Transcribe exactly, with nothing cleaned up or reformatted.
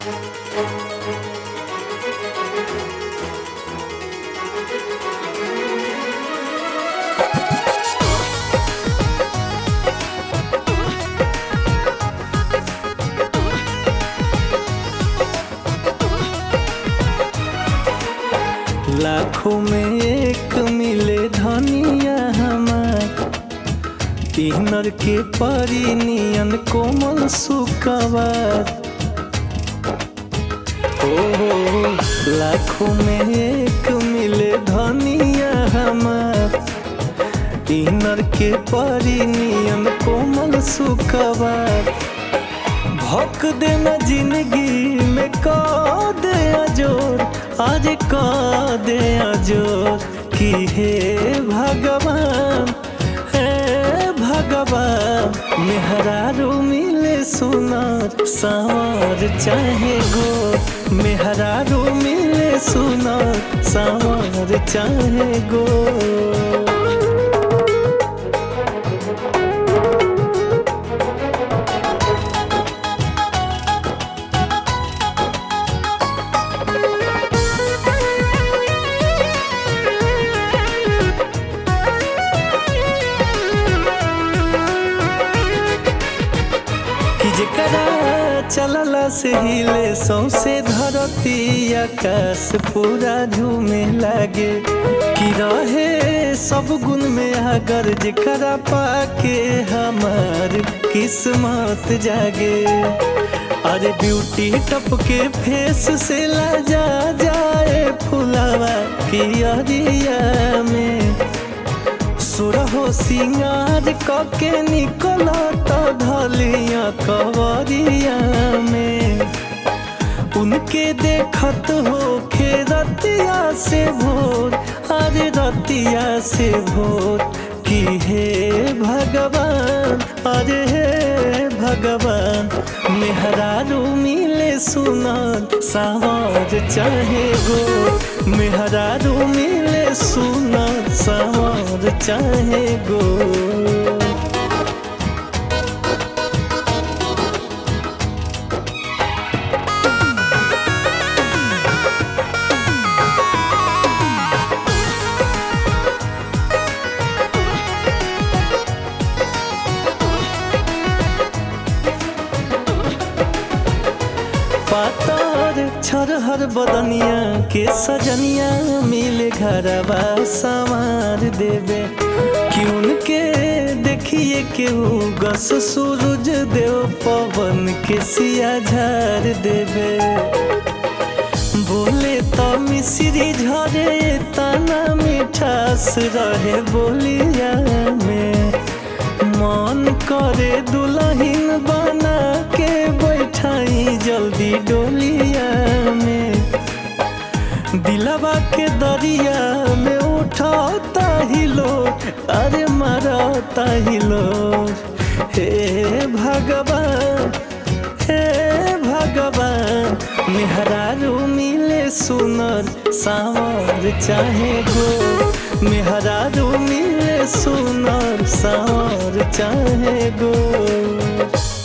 लाखों में एक मिले धनिया हमार, किन्नर के परी नियन कोमल सुकवार। ओ लाखों में एक मिले धनिया हमार, किन्नर के परी नियन कोमल सुकवार। भक देना जिंदगी में का दे अजोर, आज का दे अजोर कि हे भगवान हे भगवान। मेहरारू मिले सुनार सांवर चाहे गोर, मेहरारू मिले सुनार सांवर चाहे गोर। जेकरा चलला से हिले सौसे धरती आकाश पूरा झूमे लागे, कि रहे सब गुण में अगर जेकरा पाके हमार किस्मत जागे। अरे ब्यूटी टपके फेस से लजा जाए फुलावा पियरिया में, सुरहो सिंगार कके निकला तो ढलिया कवरिया में। उनके देखत हो खे रतिया से भोर, अरे रतिया से भोर कि हे भगवान अरे हे भगवान। मेहरारू मिले सुनार सांवर चाहे गोर, मेहरारू मिले सुनार सांवर चाहे गोर। पातर छरहर बदनिया के सजनिया मिले घरवा संवार देवे, कि उनके देखिए केहू गस सूरज देव पवन के सिया झार देवे। बोले तो मिश्री झरे तना मिठास रहे बोलिया में, मन करे दुल्हन बना के बैठाई जल्दी डोलिया में। दिलवा के दरिया में उठाता हिलो, अरे मारता हिलो। हे भगवान हे भगवान। मेहरारू मिले सुनर सांवर चाहे गोर, मेहरारू मिले सुनर सांवर चाहे गोर।